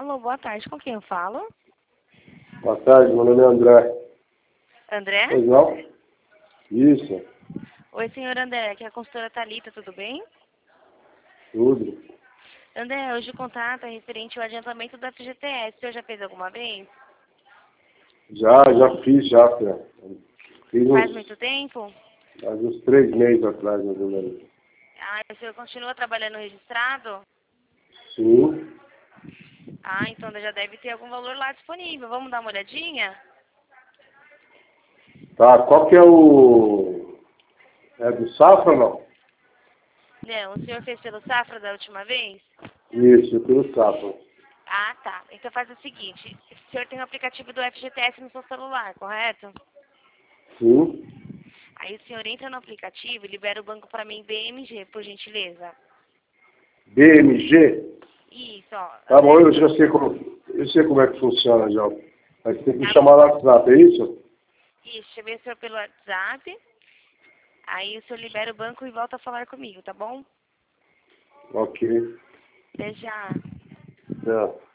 Alô, boa tarde. Com quem eu falo? Boa tarde, meu nome é André. André? Pois não? Isso, Oi, senhor André. Aqui é a consultora Thalita, tudo bem? tudo. André, hoje o contato é referente ao adiantamento da FGTS. O senhor já fez alguma vez? Já fiz, filha. Fiz Faz muito tempo? faz uns 3 meses atrás, mais ou menos. Ah, o senhor continua trabalhando registrado? Sim. Ah, então já deve ter algum valor lá disponível. Vamos dar uma olhadinha? Tá, qual que é o... É do Safra ou não? Não, o senhor fez pelo Safra da última vez? Isso, pelo Safra. Ah, tá. Então faz o seguinte. O senhor tem o aplicativo do FGTS no seu celular, correto? Sim. Aí o senhor entra no aplicativo e libera o banco para mim BMG, por gentileza. BMG? Isso, ó. Tá bom, eu já sei como é que funciona já. Mas tem que me Tá chamar bom. no WhatsApp, é isso? Isso, chamei o senhor pelo WhatsApp. Aí o senhor libera o banco e volta a falar comigo, tá bom? Ok. Até já. É.